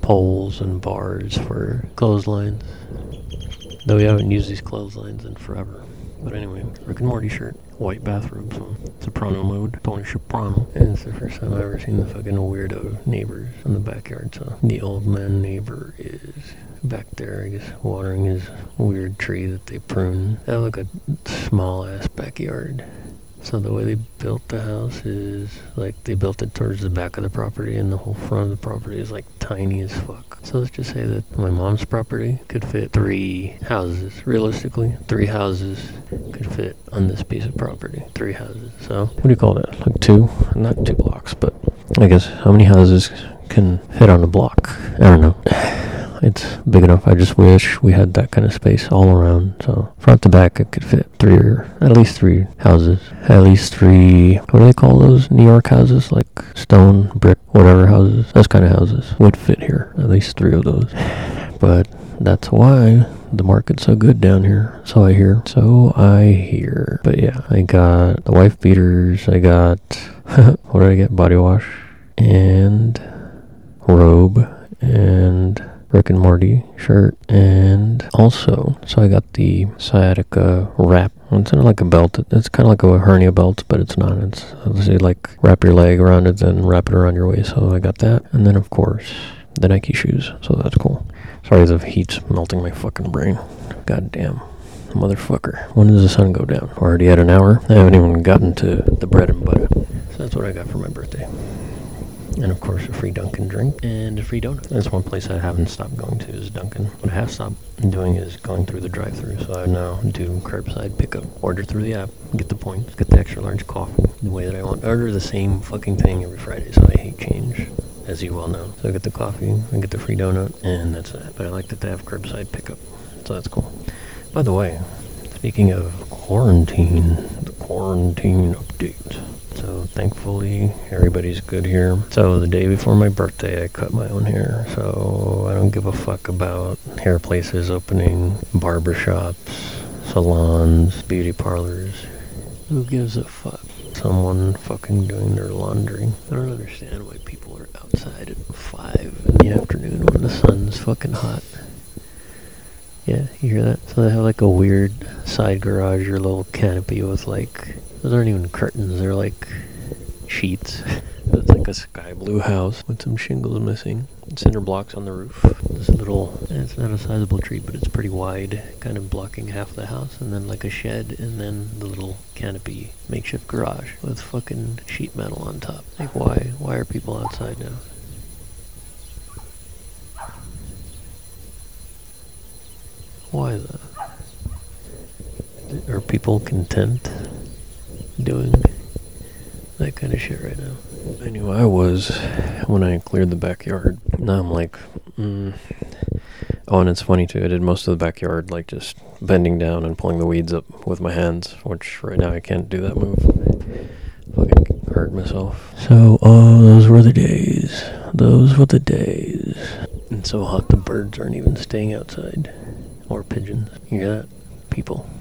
poles and bars for clotheslines. Though we haven't used these clotheslines in forever. But anyway, Rick and Morty shirt, white bathrobes on soprano mode, Tony Soprano. And it's the first time I've ever seen the fucking weirdo neighbors in the backyard. So the old man neighbor is back there, I guess, watering his weird tree that they prune. They have like a small ass backyard. So the way they built the house is, like, they built it towards the back of the property, and the whole front of the property is, like, tiny as fuck. So let's just say that my mom's property could fit three houses. Realistically, three houses could fit on this piece of property. Three houses. So, what do you call that? Like two? Not two blocks, but I guess how many houses can fit on a block? I don't know. It's big enough. I just wish we had that kind of space all around. So front to back, it could fit three or at least three houses. At least three, what do they call those New York houses? Like stone, brick, whatever houses. Those kind of houses would fit here. At least three of those. But that's why the market's so good down here. So I hear. So I hear. But yeah, I got the wife beaters. I got, what did I get? Body wash. And robe. And Rick and Morty shirt, and also, so I got the sciatica wrap. It's not like a belt. It's kind of like a hernia belt, but it's not. It's obviously like wrap your leg around it, then wrap it around your waist. So I got that, and then of course the Nike shoes. So that's cool. Sorry, the heat's melting my fucking brain. God damn, motherfucker. When does the sun go down? Already at an hour. I haven't even gotten to the bread and butter. So that's what I got for my birthday. And of course a free Dunkin' drink and a free donut. That's one place I haven't stopped going to is Dunkin'. What I have stopped doing is going through the drive-thru. So I now do curbside pickup. Order through the app, get the points, get the extra large coffee the way that I want. Order the same fucking thing every Friday, so I hate change, as you well know. So I get the coffee, I get the free donut, and that's it. But I like that they have curbside pickup, so that's cool. By the way, speaking of quarantine, the quarantine update. So thankfully everybody's good here. So the day before my birthday I cut my own hair. So I don't give a fuck about hair places opening, barbershops, salons, beauty parlors. Who gives a fuck? Someone fucking doing their laundry. I don't understand why people are outside at five in the afternoon when the sun's fucking hot. Yeah, you hear that? So they have like a weird side garage or little canopy with like, those aren't even curtains, they're like sheets. It's like a sky blue house with some shingles missing. Cinder blocks on the roof. This little, it's not a sizable tree, but it's pretty wide, kind of blocking half the house. And then like a shed, and then the little canopy makeshift garage with fucking sheet metal on top. Like why? Why are people outside now? Why though? Are people content doing that kind of shit right now? I knew I was when I cleared the backyard. Now I'm like, mm. Oh, and it's funny too. I did most of the backyard like just bending down and pulling the weeds up with my hands, which right now I can't do that move. Fucking hurt myself. So, oh, those were the days. Those were the days. It's so hot the birds aren't even staying outside. Or pigeons. You hear that? People.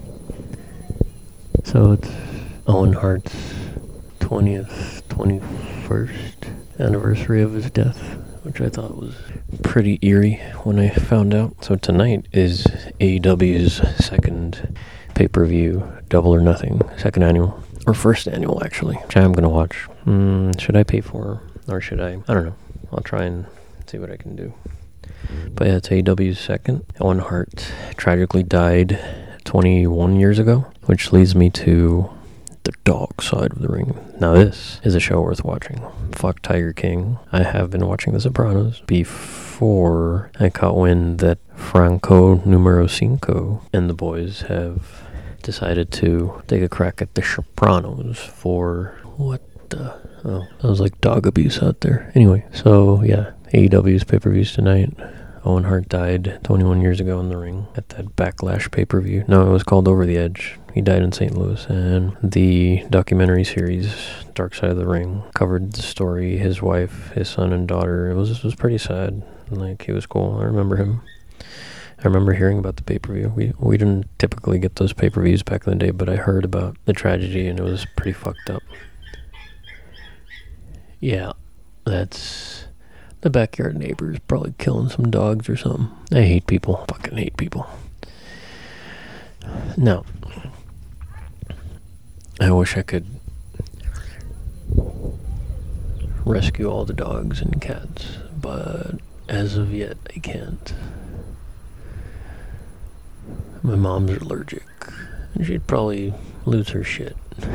So it's Owen Hart's twentieth, twenty-first anniversary of his death, which I thought was pretty eerie when I found out. So tonight is A E W's second pay-per-view, Double or Nothing, second annual, or first annual actually, which I'm going to watch. Mm, should I pay for, or should I? I don't know. I'll try and see what I can do. But yeah, it's A E W's second. Owen Hart tragically died twenty-one years ago, which leads me to the dark side of the ring. Now this is a show worth watching. Fuck Tiger King. I have been watching The Sopranos before I caught wind that Franco Numero Cinco and the boys have decided to take a crack at The Sopranos for what the... Oh, that was like dog abuse out there. Anyway, so yeah, A E W's pay-per-views tonight. Owen Hart died twenty-one years ago in the ring at that Backlash pay-per-view. No, it was called Over the Edge. He died in Saint Louis, and the documentary series Dark Side of the Ring covered the story, his wife, his son and daughter. It was it was pretty sad. Like, he was cool. I remember him. I remember hearing about the pay-per-view. We we didn't typically get those pay-per-views back in the day, but I heard about the tragedy, and it was pretty fucked up. Yeah, that's The backyard neighbor's probably killing some dogs or something. I hate people. Fucking hate people. No. I wish I could rescue all the dogs and cats, but as of yet, I can't. My mom's allergic, and she'd probably lose her shit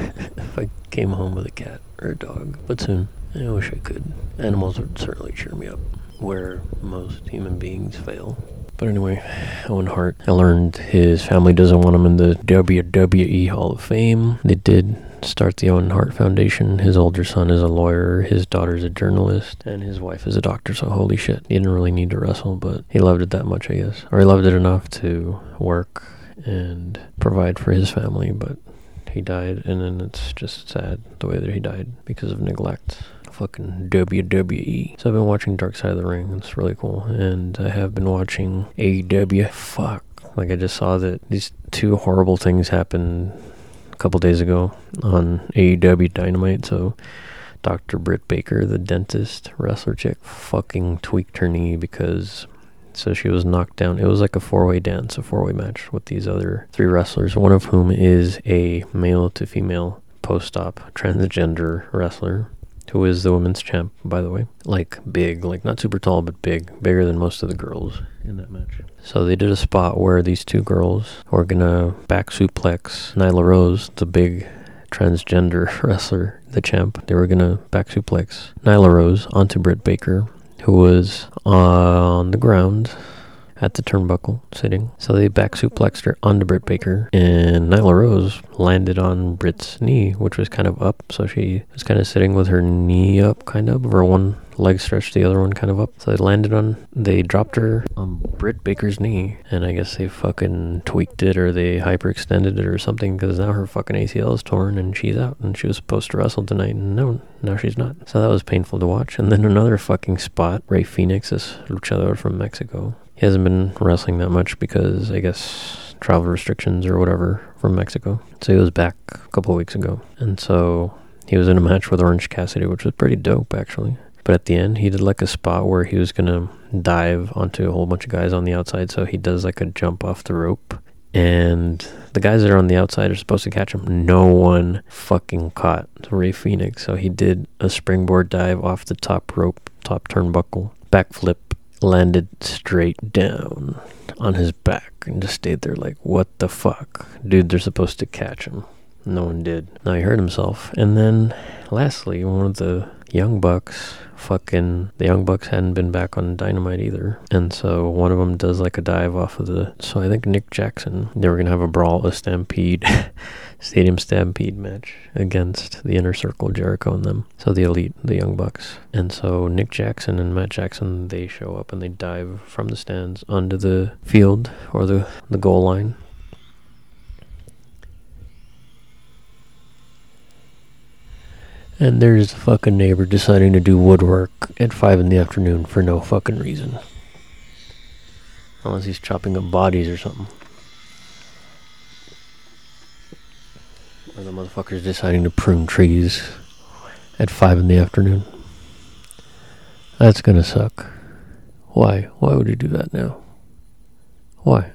if I came home with a cat or a dog. But soon, I wish I could. Animals would certainly cheer me up, where most human beings fail. But anyway, Owen Hart, I learned his family doesn't want him in the W W E Hall of Fame. They did start the Owen Hart Foundation. His older son is a lawyer, his daughter's a journalist, and his wife is a doctor, so holy shit. He didn't really need to wrestle, but he loved it that much, I guess. Or he loved it enough to work and provide for his family, but he died, and then it's just sad the way that he died because of neglect. Fucking W W E. So I've been watching Dark Side of the Ring. It's really cool. And I have been watching A E W. Fuck. Like, I just saw that these two horrible things happened a couple days ago on A E W Dynamite. So Doctor Britt Baker, the dentist wrestler chick, fucking tweaked her knee because... So she was knocked down. It was like a four-way dance, a four-way match with these other three wrestlers, one of whom is a male to female post-op transgender wrestler, who is the women's champ, by the way. Like, big, like not super tall, but big, bigger than most of the girls in that match. So they did a spot where these two girls were gonna back suplex Nyla Rose, the big transgender wrestler, the champ. They were gonna back suplex Nyla Rose onto Britt Baker, who was on the ground at the turnbuckle, sitting. So they back suplexed her onto Britt Baker, and Nyla Rose landed on Britt's knee, which was kind of up, so she was kind of sitting with her knee up, kind of, or one leg stretched, the other one kind of up. So they landed on, they dropped her on Britt Baker's knee, and I guess they fucking tweaked it, or they hyperextended it or something, because now her fucking A C L is torn, and she's out, and she was supposed to wrestle tonight, and no, now she's not. So that was painful to watch. And then another fucking spot, Rey Fenix, this luchador from Mexico. He hasn't been wrestling that much because, I guess, travel restrictions or whatever from Mexico. So he was back a couple of weeks ago. And so he was in a match with Orange Cassidy, which was pretty dope, actually. But at the end, he did like a spot where he was going to dive onto a whole bunch of guys on the outside. So he does like a jump off the rope. And the guys that are on the outside are supposed to catch him. No one fucking caught Rey Fenix. So he did a springboard dive off the top rope, top turnbuckle, backflip, landed straight down on his back and just stayed there like, what the fuck? Dude, they're supposed to catch him. No one did. Now he hurt himself. And then lastly, one of the Young Bucks, fucking, the Young Bucks hadn't been back on Dynamite either. And so one of them does like a dive off of the, so I think Nick Jackson, they were going to have a brawl, a stampede, stadium stampede match against the Inner Circle, Jericho and them. So the Elite, the Young Bucks. And so Nick Jackson and Matt Jackson, they show up and they dive from the stands onto the field or the, the goal line. And there's a fucking neighbor deciding to do woodwork at five in the afternoon for no fucking reason. Unless he's chopping up bodies or something. Or the motherfucker's deciding to prune trees at five in the afternoon. That's gonna suck. Why? Why would you do that now? Why?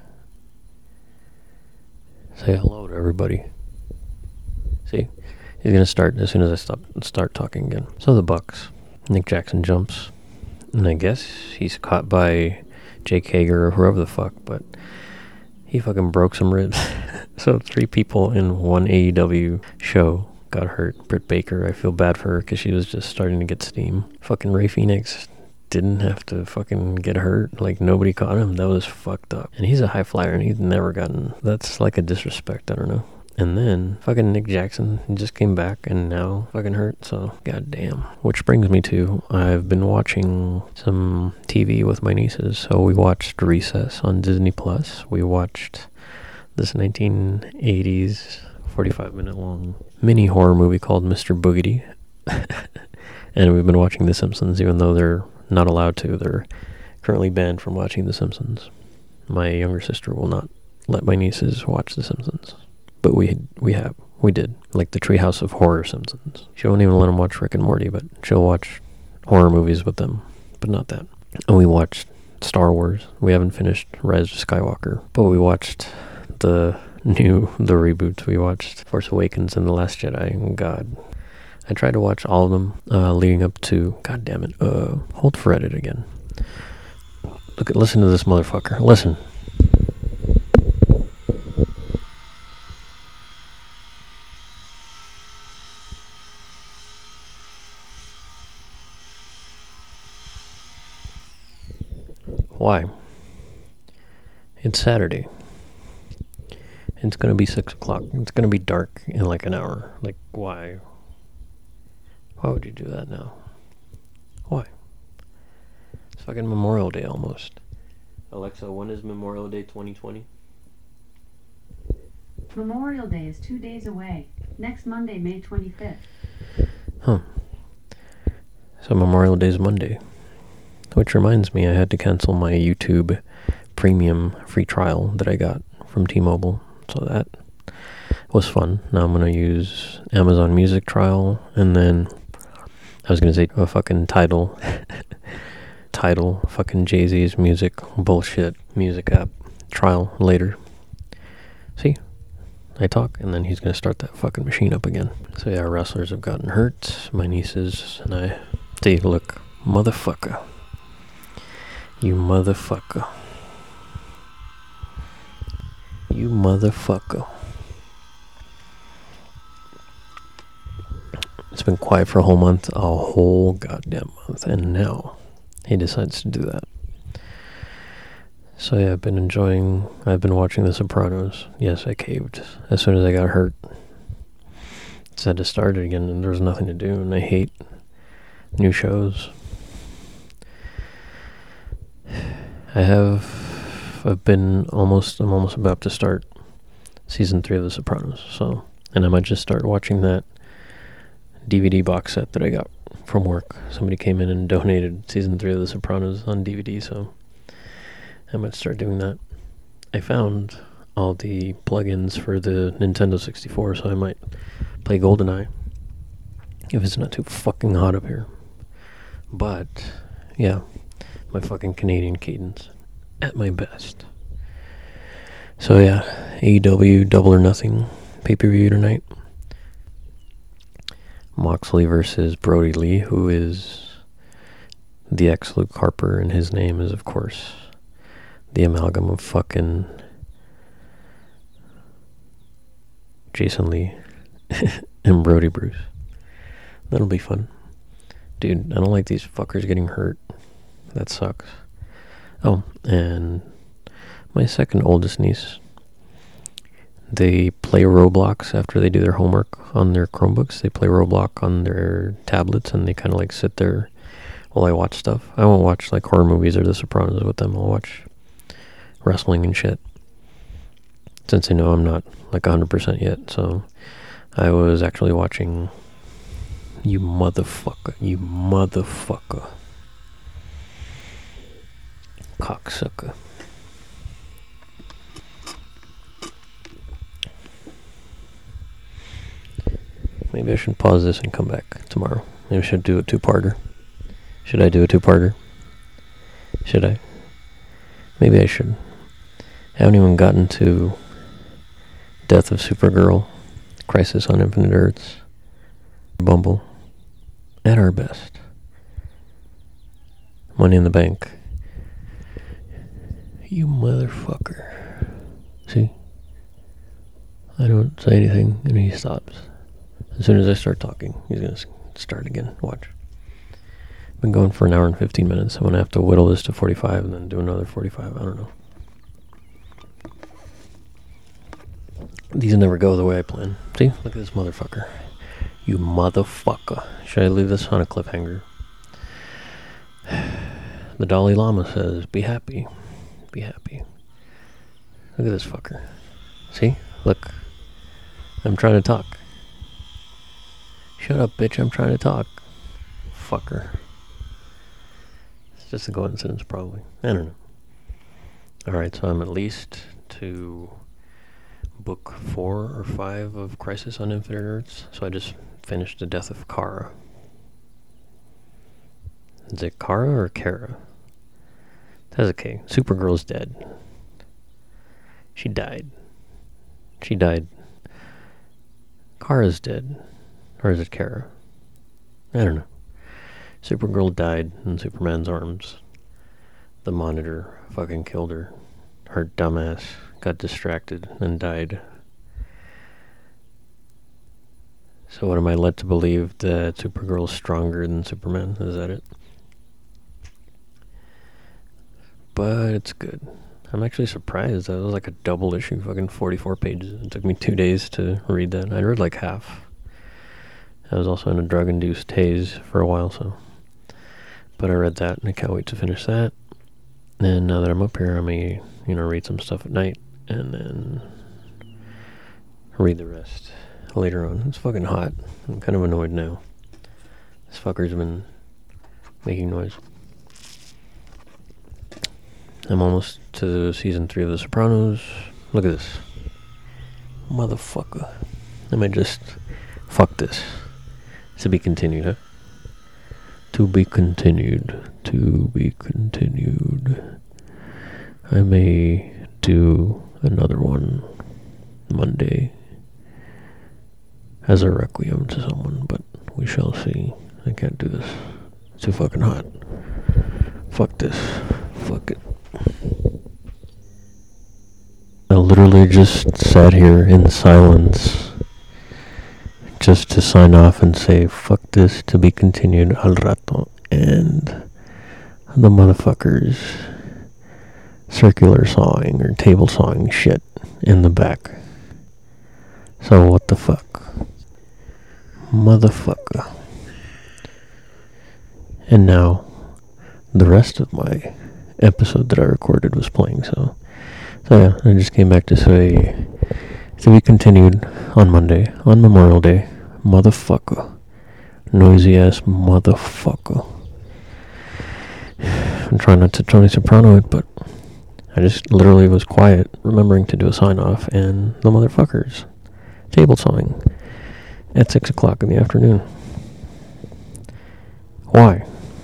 Say hello to everybody. See? He's going to start as soon as I stop start talking again. So the Bucks. Nick Jackson jumps. And I guess he's caught by Jake Hager or whoever the fuck, but he fucking broke some ribs. So three people in one A E W show got hurt. Britt Baker, I feel bad for her because she was just starting to get steam. Fucking Rey Fenix didn't have to fucking get hurt. Like, nobody caught him. That was fucked up. And he's a high flyer and he's never gotten... That's like a disrespect. I don't know. And then fucking Nick Jackson just came back and now fucking hurt, so goddamn. Which brings me to, I've been watching some T V with my nieces. So we watched Recess on Disney Plus. We watched this nineteen eighties forty-five minute long mini horror movie called Mister Boogedy. And we've been watching The Simpsons, even though they're not allowed to. They're currently banned from watching The Simpsons. My younger sister will not let my nieces watch The Simpsons. But we we have. We did. Like the Treehouse of Horror Simpsons. She won't even let them watch Rick and Morty, but she'll watch horror movies with them. but not that. And we watched Star Wars. We haven't finished Rise of Skywalker, but we watched the new, the reboots. We watched Force Awakens and The Last Jedi. God, I tried to watch all of them uh, leading up to, god damn it, uh, hold for edit again. Look at, listen to this motherfucker. Listen. Why? It's Saturday. It's gonna be six o'clock. It's gonna be dark in like an hour. Like, why? Why would you do that now? Why? It's fucking Memorial Day almost. Alexa, when is Memorial Day twenty twenty? Memorial Day is two days away. Next Monday, May twenty-fifth. Huh. So Memorial Day is Monday. Which reminds me, I had to cancel my YouTube premium free trial that I got from T-Mobile. So that was fun. Now I'm going to use Amazon Music trial, and then I was going to say a fucking Tidal. Tidal, fucking Jay-Z's music bullshit music app trial later. See? I talk, and then he's going to start that fucking machine up again. So yeah, our wrestlers have gotten hurt. My nieces and I. See, look, motherfucker. You motherfucker. You motherfucker. It's been quiet for a whole month, a whole goddamn month, and now he decides to do that. So yeah, I've been enjoying, I've been watching The Sopranos. Yes, I caved as soon as I got hurt. Just had to start it again, and there was nothing to do, and I hate new shows. I have, I've been almost, I'm almost about to start season three of The Sopranos, so, and I might just start watching that D V D box set that I got from work. Somebody came in and donated season three of The Sopranos on D V D, so I might start doing that. I found all the plugins for the Nintendo sixty-four, so I might play GoldenEye if it's not too fucking hot up here. But, yeah, my fucking Canadian cadence at my best. So yeah, A E W Double or Nothing pay-per-view tonight. Moxley versus Brody Lee, who is the ex-Luke Harper, and his name is, of course, the amalgam of fucking Jason Lee and Brody Bruce. That'll be fun. Dude, I don't like these fuckers getting hurt. That sucks. Oh, and my second oldest niece, they play Roblox after they do their homework on their Chromebooks. They play Roblox on their tablets, and they kind of like sit there while I watch stuff. I won't watch like horror movies or The Sopranos with them. I'll watch wrestling and shit, since I know I'm not like one hundred percent yet. So I was actually watching You Motherfucker, You Motherfucker, Cocksucker. Maybe I should pause this and come back tomorrow. Maybe I should do a two-parter. Should I do a two-parter? Should I? Maybe I should. I haven't even gotten to Death of Supergirl, Crisis on Infinite Earths, Bumble, at our best. Money in the Bank. You motherfucker. See? I don't say anything, and he stops. As soon as I start talking, he's going to start again. Watch. I've been going for an hour and fifteen minutes. I'm going to have to whittle this to forty-five and then do another forty-five. I don't know. These never go the way I plan. See? Look at this motherfucker. You motherfucker. Should I leave this on a cliffhanger? The Dalai Lama says, be happy. Be happy. Look at this fucker. See? Look. I'm trying to talk. Shut up, bitch. I'm trying to talk. Fucker. It's just a coincidence, probably. I don't know. Alright, so I'm at least to book four or five of Crisis on Infinite Earths. So I just finished The Death of Kara. Is it Kara or Kara? That's okay. Supergirl's dead. She died. She died. Kara's dead. Or is it Kara? I don't know. Supergirl died in Superman's arms. The Monitor fucking killed her. Her dumbass got distracted and died. So what am I led to believe, that Supergirl's stronger than Superman? Is that it? But it's good. I'm actually surprised. That was like a double issue, fucking forty-four pages. It took me two days to read that. I read like half. I was also in a drug-induced haze for a while, so. But I read that, and I can't wait to finish that. And now that I'm up here, I may, you know, read some stuff at night, and then read the rest later on. It's fucking hot. I'm kind of annoyed now. This fucker's been making noise. I'm almost to season three of The Sopranos. Look at this. Motherfucker. I might just... Fuck this. To be continued, huh? To be continued. To be continued. I may do another one Monday as a requiem to someone, but we shall see. I can't do this. It's too fucking hot. Fuck this. Fuck it. I literally just sat here in silence just to sign off and say fuck this, to be continued al rato, and the motherfuckers circular sawing or table sawing shit in the back. So what the fuck? Motherfucker. And now the rest of my episode that I recorded was playing, so so yeah, I just came back to say to be continued on Monday, on Memorial Day. Motherfucker. Noisy ass motherfucker. I'm trying not to Tony Soprano it, but I just literally was quiet, remembering to do a sign off, and the motherfuckers table sawing at six o'clock in the afternoon. Why?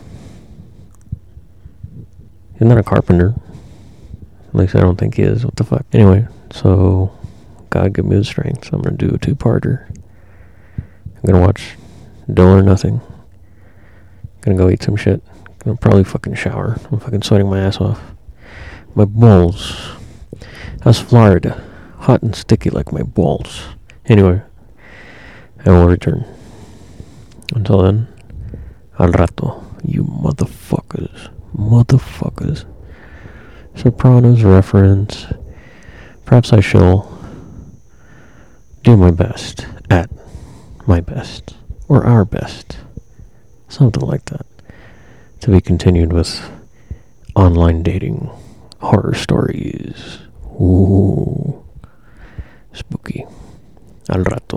He's not a carpenter. At least I don't think he is. What the fuck? Anyway, so God give me the strength. So I'm gonna do a two-parter. I'm gonna watch Dull or Nothing. Gonna go eat some shit. Gonna probably fucking shower. I'm fucking sweating my ass off. My balls. How's Florida? Hot and sticky like my balls. Anyway, I will return. Until then, al rato, you motherfuckers. Motherfuckers. Sopranos reference. Perhaps I shall do my best at my best, or our best, something like that, to be continued with online dating horror stories. Ooh, spooky. Al rato.